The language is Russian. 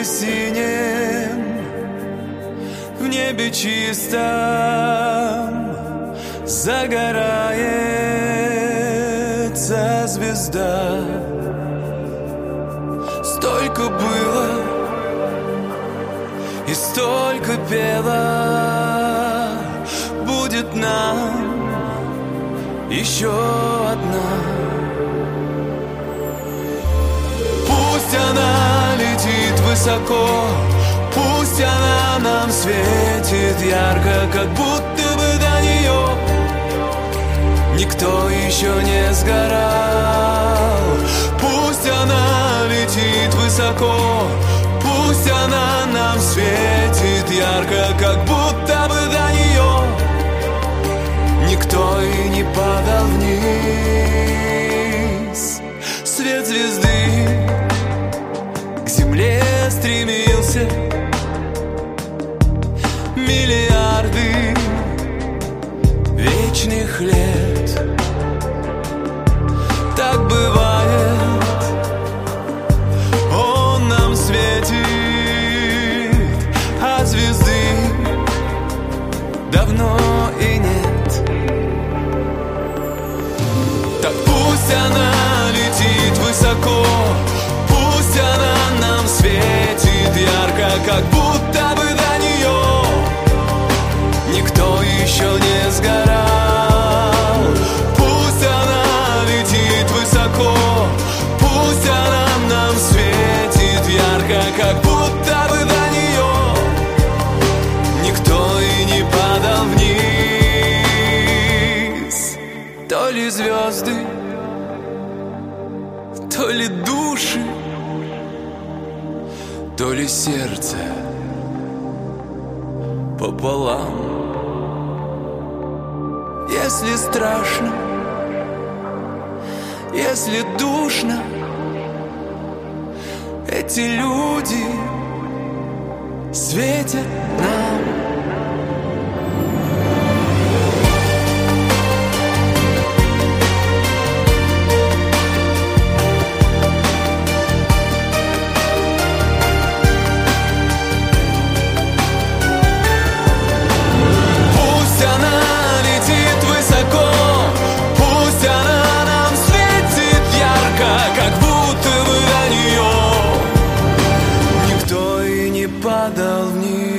синем, в небе чистом загорается звезда. Столько было и столько пела, будет нам еще одна. Пусть она летит высоко, пусть она нам светит ярко, как будто бы до нее никто еще не сгорал. Пусть она летит высоко, пусть она нам светит ярко, как будто бы до нее никто и не падал вниз. Свет звезды к земле стремился миллиарды вечных лет. Так бывает, он нам светит, а звезды давно и нет. Так пусть она летит высоко, пусть она нам светит ярко, как будто бы до нее никто еще не сгорал. Пусть она летит высоко, пусть она нам светит ярко, как будто бы до нее никто и не падал вниз. То ли звезды, то ли души, то ли сердце пополам. Если страшно, если душно, эти люди светят нам. Падал вниз.